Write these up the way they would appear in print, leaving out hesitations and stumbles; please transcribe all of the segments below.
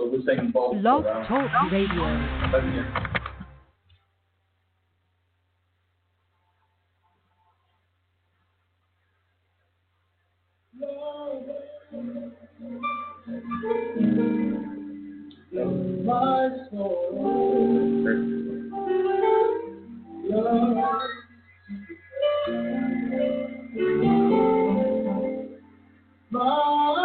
So we're singing both. Blog Talk Radio. Let's hear. My soul, love, my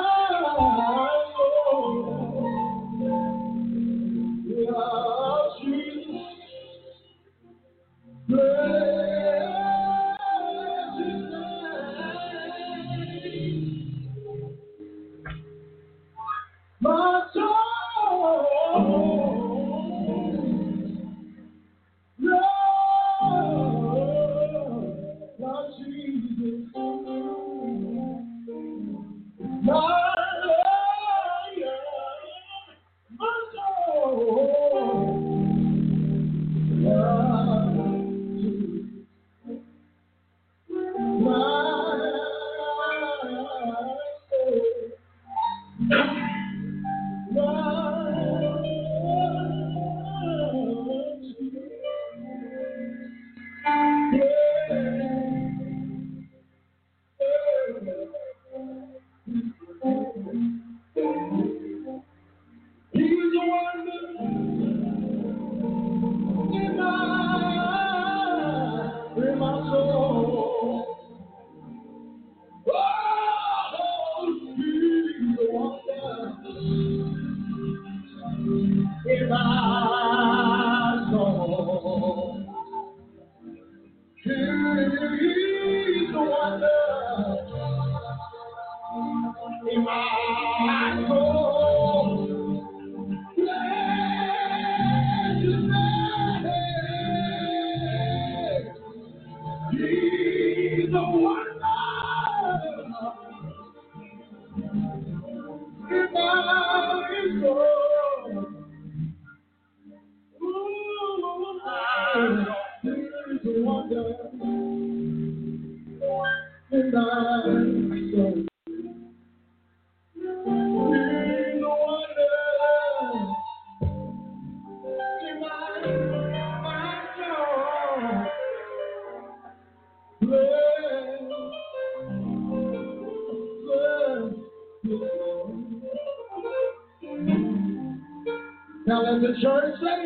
Now let the church say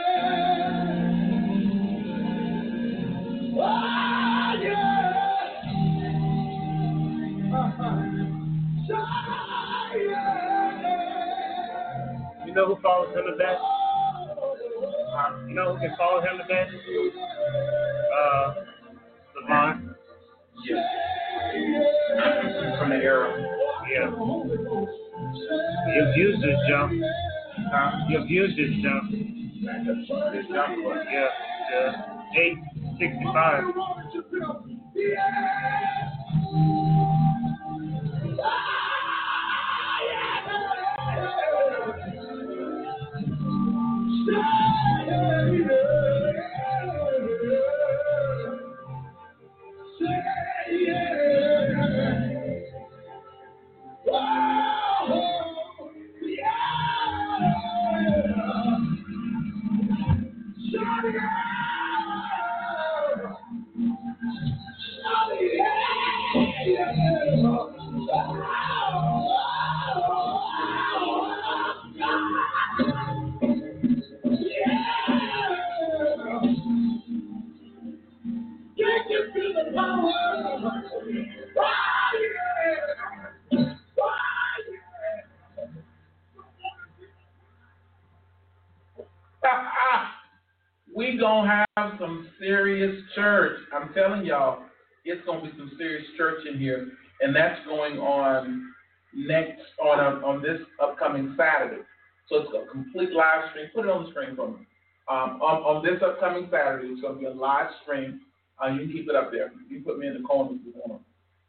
yeah. Oh, yeah. You know who follows him the best? You know who can follow him the best? Savant. Yeah. From the era. Yeah. You've used this jump. You've used this jump. This jump was. Yeah. 865. We gonna have some serious church. I'm telling y'all, it's gonna be some serious church in here, and that's going on on this upcoming Saturday. So it's a complete live stream. Put it on the screen for me. On this upcoming Saturday, it's gonna be a live stream. You can keep it up there. You can put me in the corner if you want.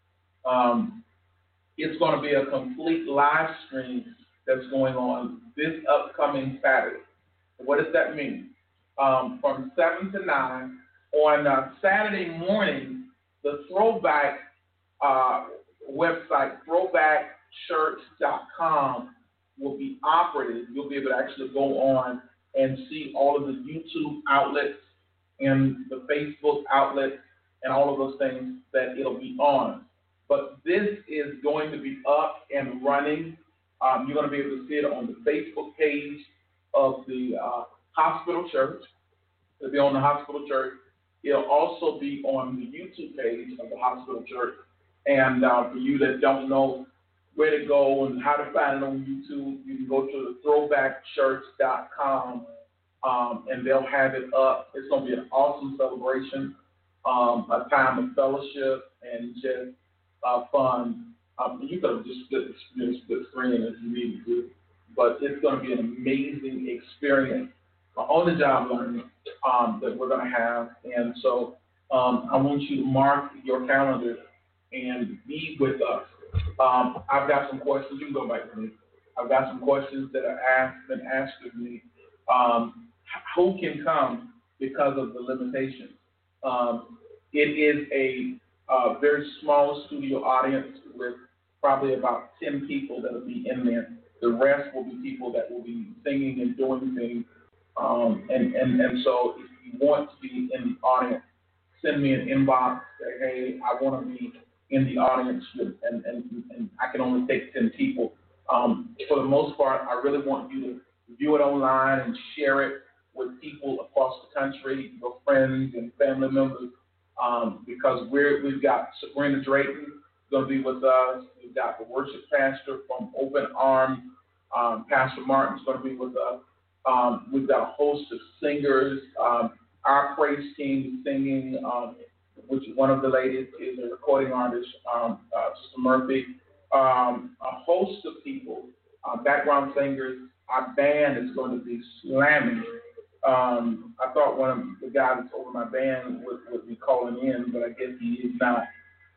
It's gonna be a complete live stream that's going on this upcoming Saturday. What does that mean? From 7 to 9 on Saturday morning, the Throwback website, throwbackchurch.com, will be operated. You'll be able to actually go on and see all of the YouTube outlets and the Facebook outlets and all of those things that it'll be on. But this is going to be up and running. You're going to be able to see it on the Facebook page of the hospital church. It'll be on the hospital church. It'll also be on the YouTube page of the hospital church. And for you that don't know where to go and how to find it on YouTube, you can go to the throwbackchurch.com, and they'll have it up. It's going to be an awesome celebration, a time of fellowship and just fun. You could have just split screen if you needed to, but it's going to be an amazing experience, on the job learning that we're going to have. And so I want you to mark your calendar and be with us. I've got some questions. You can go back to me. I've got some questions that are been asked of me. Who can come because of the limitations? It is a very small studio audience with probably about 10 people that will be in there. The rest will be people that will be singing and doing things. And so if you want to be in the audience, send me an inbox. Say, hey, I want to be in the audience, and I can only take 10 people. For the most part, I really want you to view it online and share it with people across the country, your friends and family members, because we've got Sabrina Drayton going to be with us. We've got the worship pastor from Open Arms, Pastor Martin's going to be with us. We've got a host of singers. Our praise team is singing, which one of the ladies is a recording artist, Sister Murphy. A host of people, background singers. Our band is going to be slamming. I thought one of the guys over my band would be calling in, but I guess he is not.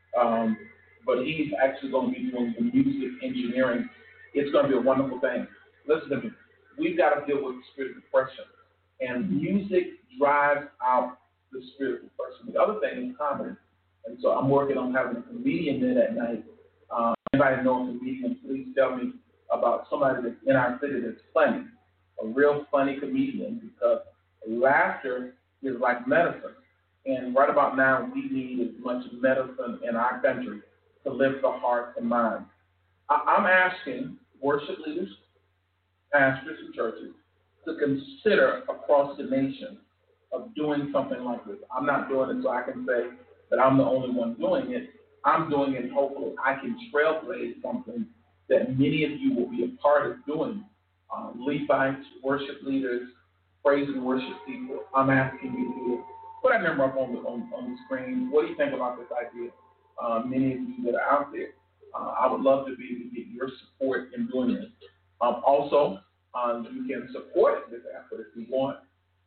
But he's actually going to be doing the music engineering. It's going to be a wonderful thing. Listen to me. We've got to deal with the spirit of depression. And music drives out the spirit of depression. The other thing is comedy. And so I'm working on having a comedian there that night. Anybody know a comedian, please tell me about somebody that's in our city that's funny, a real funny comedian, because laughter is like medicine. And right about now, we need as much medicine in our country to lift the heart and mind. I'm asking worship leaders, pastors, and churches to consider across the nation of doing something like this. I'm not doing it so I can say that I'm the only one doing it. I'm doing it hopefully I can trailblaze something that many of you will be a part of doing. Levites, worship leaders, praise and worship people, I'm asking you to do it. Put that number up on the screen. What do you think about this idea? Many of you that are out there, I would love to be able to get your support in doing this. Also, you can support this effort if you want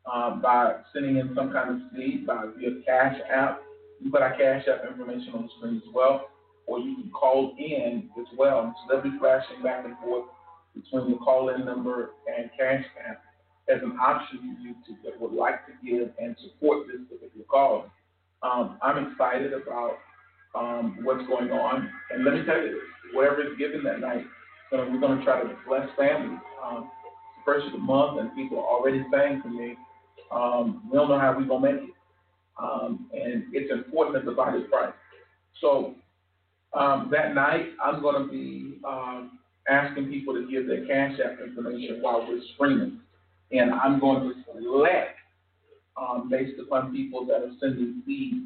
by sending in some kind of seed via Cash App. You put our Cash App information on the screen as well, or you can call in as well. So they'll be flashing back and forth between the call-in number and Cash App as an option for you that would like to give and support this particular cause. I'm excited about what's going on, and let me tell you this, whatever is given that night, we're going to try to bless families. It's the first of the month, and people are already saying to me, we don't know how we're going to make it. And it's important as the body of Christ. So that night, I'm going to be asking people to give their Cash App information while we're streaming. And I'm going to select, based upon people that are sending seed,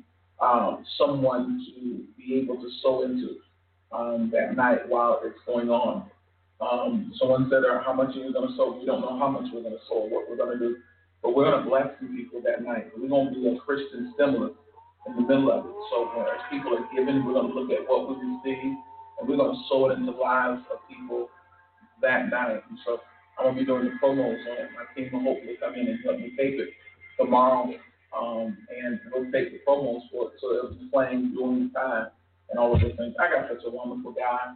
someone to be able to sow into that night while it's going on. Someone said, how much are we going to sow? We don't know how much we're going to sow or what we're going to do. But we're going to bless some people that night. We're going to be a Christian stimulus in the middle of it. So as people are giving, we're going to look at what we receive, and we're going to sow it into the lives of people that night. And so I'm going to be doing the promos on it. My team will hopefully come in and help me tape it tomorrow, and we'll take the promos for it so it'll be playing during the time and all of those things. I got such a wonderful guy.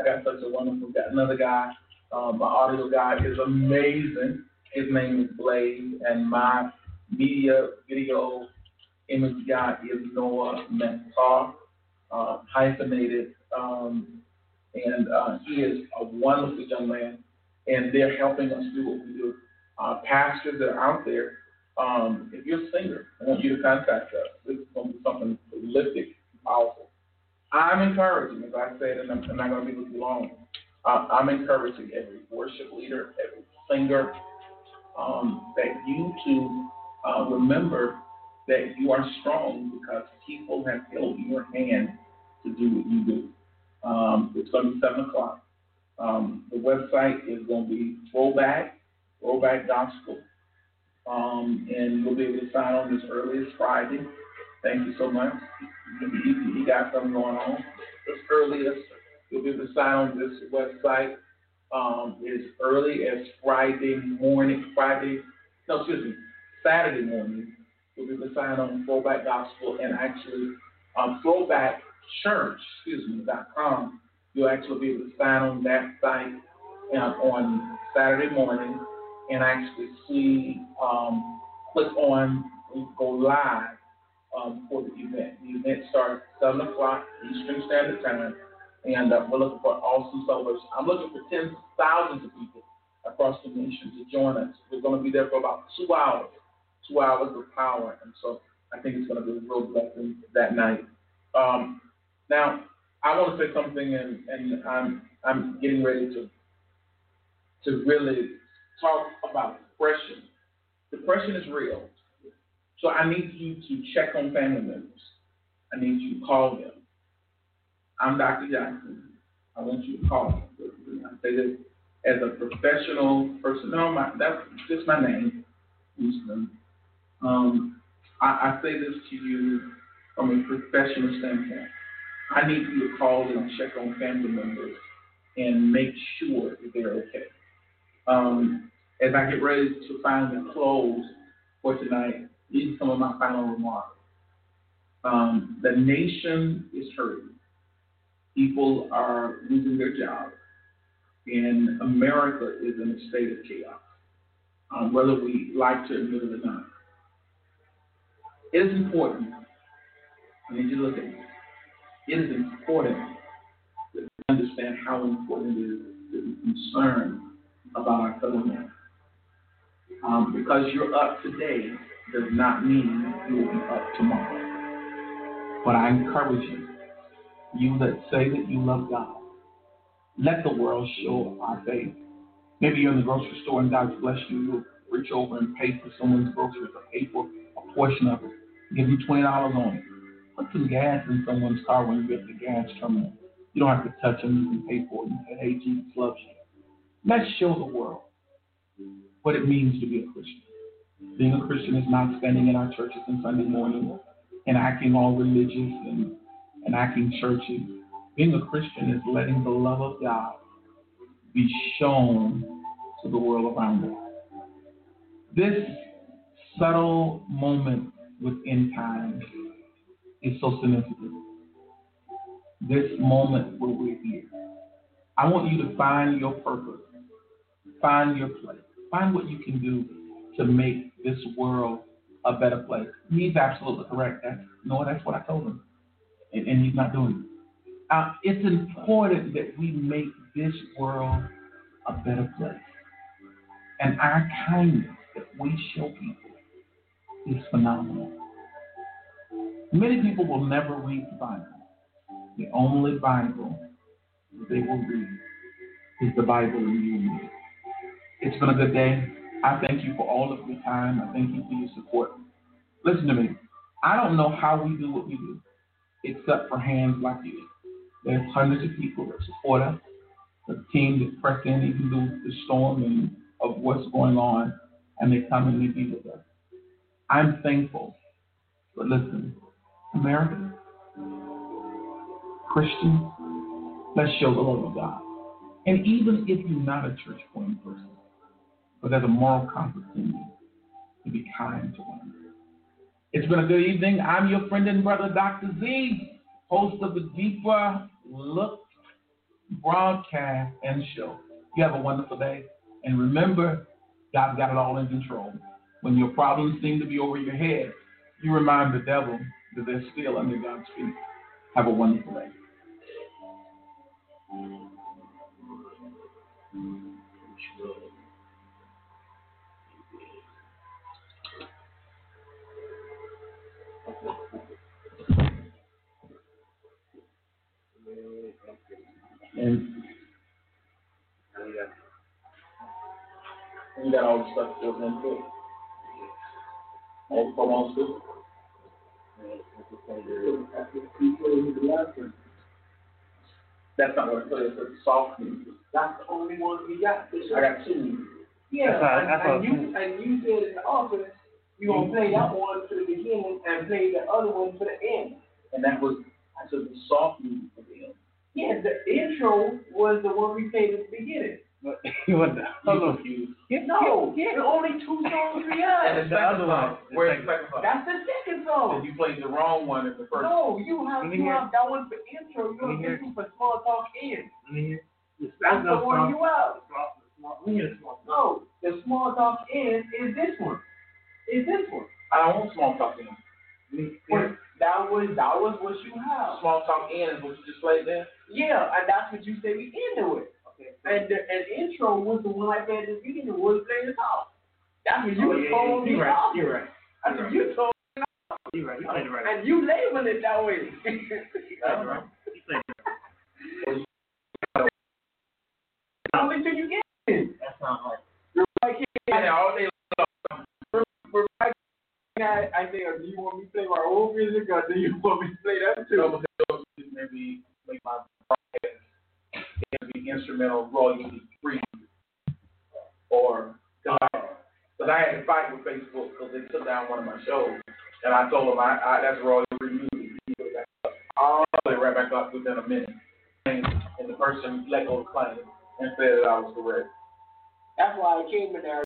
Another guy, my audio guy is amazing. His name is Blaze, and my media video image guy is Noah Mentar, hyphenated, and he is a wonderful young man. and they're helping us do what we do. Pastors that are out there, if you're a singer, I want you to contact us. This is going to be something prolific, powerful. I'm encouraging, as I said, and I'm not going to be with you long. I'm encouraging every worship leader, every singer, that you to remember that you are strong because people have held your hand to do what you do. It's going to be 7 o'clock. The website is going to be Throwback Gospel, and you'll be able to sign on as early as Friday. Thank you so much. You got something going on. As early as you'll be able to sign on this website as early as Saturday morning. You'll be able to sign on Throwback Gospel and actually throwbackchurch.com. You'll actually be able to sign on that site on Saturday morning and actually see, click on, go live for the event. The event starts 7 o'clock Eastern Standard Time, and we're looking for awesome celebration. I'm looking for tens of thousands of people across the nation to join us. We're going to be there for about 2 hours, 2 hours of power, and so I think it's going to be a real blessing that night. Now, I want to say something, and I'm getting ready to really talk about depression. Depression is real. So I need you to check on family members. I need you to call them. I'm Dr. Jackson. I want you to call them. I say this as a professional person. No, that's just my name. I say this to you from a professional standpoint. I need you to call and check on family members and make sure that they're okay. As I get ready to finally close for tonight, these are some of my final remarks. The nation is hurting. People are losing their jobs. And America is in a state of chaos, whether we like to admit it or not. It is important. I need you to look at it. It is important to understand how important it is to be concerned about our fellow man. Because you're up today does not mean you will be up tomorrow. But I encourage you, you that say that you love God, let the world show our faith. Maybe you're in the grocery store and God's blessed you. You'll reach over and pay for someone's groceries or pay for a portion of it. Give you $20 on it. Put some gas in someone's car when you get to the gas terminal. You don't have to touch them. You can pay for it. You say, hey, Jesus loves you. Let's show the world what it means to be a Christian. Being a Christian is not standing in our churches on Sunday morning and acting all religious and acting churchy. Being a Christian is letting the love of God be shown to the world around us. This subtle moment within time is so significant. This moment where we're here. I want you to find your purpose, find your place, find what you can do to make this world a better place. He's absolutely correct. That's what I told him. And he's not doing it. It's important that we make this world a better place. And our kindness that we show people is phenomenal. Many people will never read the Bible. The only Bible that they will read is the Bible in you and me. It's been a good day. I thank you for all of your time. I thank you for your support. Listen to me. I don't know how we do what we do, except for hands like you. There's hundreds of people that support us, the team that press in even through the storm and of what's going on, and they come and they be with us. I'm thankful. But listen, America, Christians, let's show the love of God. And even if you're not a church-going person, but there's a moral compass in you to be kind to one another. It's been a good evening. I'm your friend and brother, Dr. Z, host of the Deeper Look broadcast and show. You have a wonderful day. And remember, God's got it all in control. When your problems seem to be over your head, you remind the devil that they're still under God's feet. Have a wonderful day. And you got all the stuff built into it. All the promos too. That's not what it is. It's a soft music. That's the only one we got. I got two. Yeah, That's and you said in the office you gonna play that one to the beginning and play the other one to the end. And I took the soft music at the end. Yeah, the intro was the one we played at the beginning. What the? No, the only two songs we and had. the second song. Where's the second song? That's the second song. You played the wrong one in the first. No, you have that one for intro. You have this one for small talk in. That's the one you have. No, the small talk in is this one. I don't want small talk in. That was what you have. Small talk in is what you just played there? Yeah, and that's what you said we into it. Okay. And the intro was the one I said at the beginning was playing the top. That's what you told me. You're right. That's what you told me. You're right. You played it right. And you labeled it that way. That's right. You played it Only till you get it. That's not right. You're right here. Yeah, all day We're right here. I say, do you want me to play my old music or do you want me to play that too? Maybe make my broadcast be instrumental royalty free, or because I had to fight with Facebook because they took down one of my shows, and I told them that's royalty free music. I'll play right back up within a minute, and the person let go of the claim and said that I was correct. That's why I came in there.